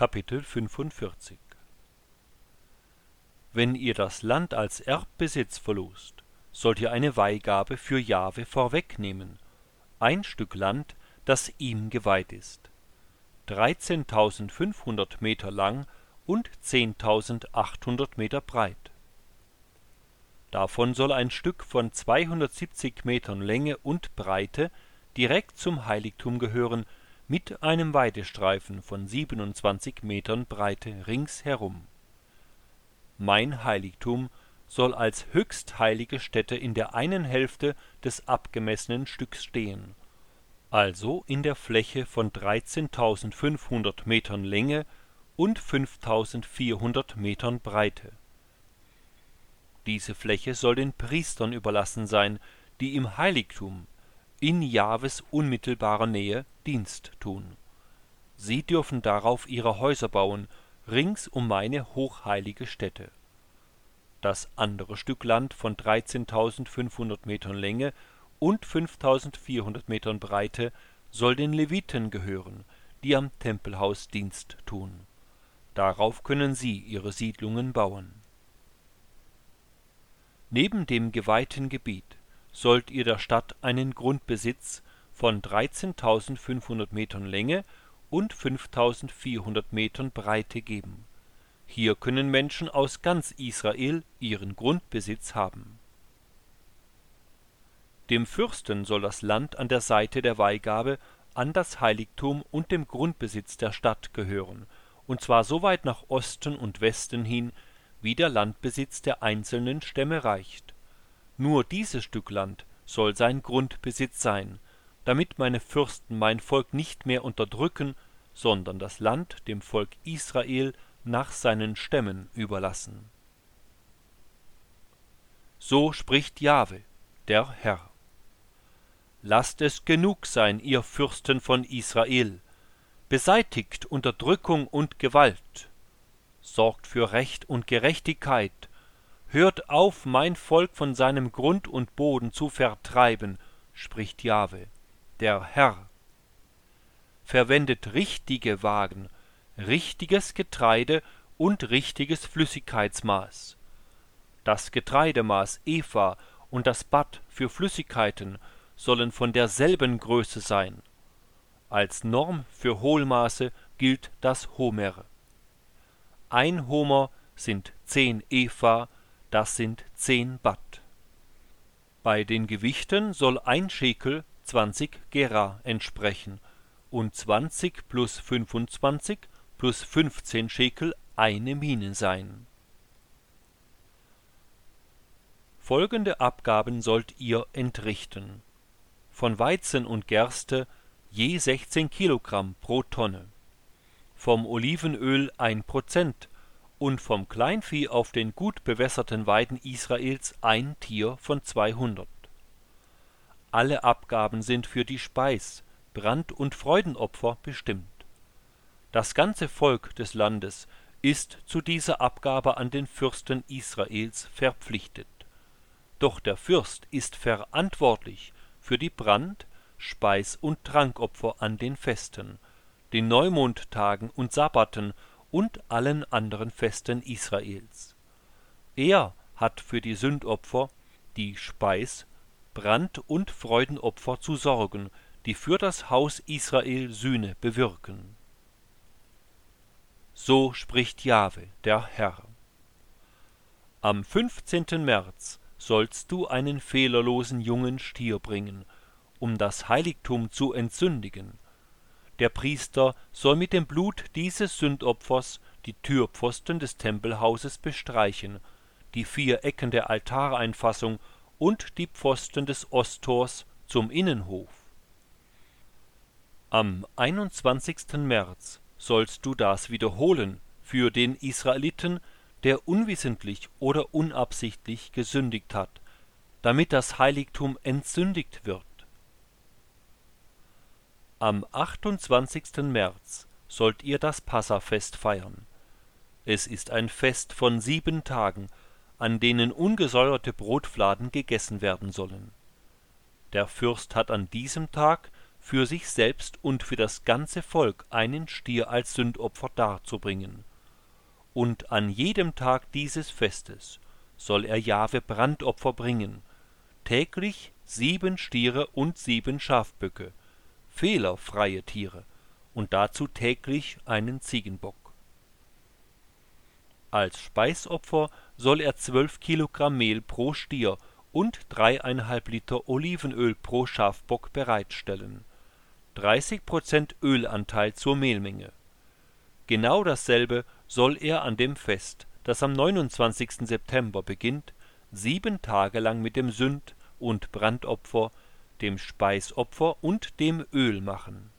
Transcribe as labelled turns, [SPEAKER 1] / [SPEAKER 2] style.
[SPEAKER 1] Kapitel 45. Wenn ihr das Land als Erbbesitz verlost, sollt ihr eine Weihgabe für Jahwe vorwegnehmen, ein Stück Land, das ihm geweiht ist, 13.500 Meter lang und 10.800 Meter breit. Davon soll ein Stück von 270 Metern Länge und Breite direkt zum Heiligtum gehören, mit einem Weidestreifen von 27 Metern Breite ringsherum. Mein Heiligtum soll als höchst heilige Stätte in der einen Hälfte des abgemessenen Stücks stehen, also in der Fläche von 13.500 Metern Länge und 5.400 Metern Breite. Diese Fläche soll den Priestern überlassen sein, die im Heiligtum in Jahwes unmittelbarer Nähe Dienst tun. Sie dürfen darauf ihre Häuser bauen, rings um meine hochheilige Stätte. Das andere Stück Land von 13.500 Metern Länge und 5.400 Metern Breite soll den Leviten gehören, die am Tempelhaus Dienst tun. Darauf können sie ihre Siedlungen bauen. Neben dem geweihten Gebiet sollt ihr der Stadt einen Grundbesitz von 13.500 Metern Länge und 5.400 Metern Breite geben. Hier können Menschen aus ganz Israel ihren Grundbesitz haben. Dem Fürsten soll das Land an der Seite der Weihgabe an das Heiligtum und dem Grundbesitz der Stadt gehören, und zwar so weit nach Osten und Westen hin, wie der Landbesitz der einzelnen Stämme reicht. Nur dieses Stück Land soll sein Grundbesitz sein, damit meine Fürsten mein Volk nicht mehr unterdrücken, sondern das Land dem Volk Israel nach seinen Stämmen überlassen. So spricht Jahwe, der Herr. Lasst es genug sein, ihr Fürsten von Israel, beseitigt Unterdrückung und Gewalt, sorgt für Recht und Gerechtigkeit, hört auf, mein Volk von seinem Grund und Boden zu vertreiben, spricht Jahwe, der Herr. Verwendet richtige Wagen, richtiges Getreide und richtiges Flüssigkeitsmaß. Das Getreidemaß Epha und das Bad für Flüssigkeiten sollen von derselben Größe sein. Als Norm für Hohlmaße gilt das Homer. Ein Homer sind 10 Epha, das sind 10 Bad. Bei den Gewichten soll ein Schekel 20 Gera entsprechen und 20 plus 25 plus 15 Schekel eine Mine sein. Folgende Abgaben sollt ihr entrichten: von Weizen und Gerste je 16 Kilogramm pro Tonne, vom Olivenöl 1% und vom Kleinvieh auf den gut bewässerten Weiden Israels ein Tier von 200. Alle Abgaben sind für die Speis-, Brand- und Freudenopfer bestimmt. Das ganze Volk des Landes ist zu dieser Abgabe an den Fürsten Israels verpflichtet. Doch der Fürst ist verantwortlich für die Brand-, Speis- und Trankopfer an den Festen, den Neumondtagen und Sabbaten und allen anderen Festen Israels. Er hat für die Sündopfer, die Speis-, Brand- und Freudenopfer zu sorgen, die für das Haus Israel Sühne bewirken. So spricht Jahwe, der Herr. Am 15. März sollst du einen fehlerlosen jungen Stier bringen, um das Heiligtum zu entsündigen. Der Priester soll mit dem Blut dieses Sündopfers die Türpfosten des Tempelhauses bestreichen, die 4 Ecken der Altareinfassung und die Pfosten des Osttors zum Innenhof. Am 21. März sollst du das wiederholen für den Israeliten, der unwissentlich oder unabsichtlich gesündigt hat, damit das Heiligtum entsündigt wird. Am 28. März sollt ihr das Passafest feiern. Es ist ein Fest von 7 Tagen, an denen ungesäuerte Brotfladen gegessen werden sollen. Der Fürst hat an diesem Tag für sich selbst und für das ganze Volk einen Stier als Sündopfer darzubringen. Und an jedem Tag dieses Festes soll er Jahwe Brandopfer bringen, täglich 7 Stiere und 7 Schafböcke, fehlerfreie Tiere, und dazu täglich einen Ziegenbock. Als Speisopfer soll er 12 Kilogramm Mehl pro Stier und 3,5 Liter Olivenöl pro Schafbock bereitstellen, 30% Ölanteil zur Mehlmenge. Genau dasselbe soll er an dem Fest, das am 29. September beginnt, 7 Tage lang mit dem Sünd- und Brandopfer, dem Speisopfer und dem Öl machen.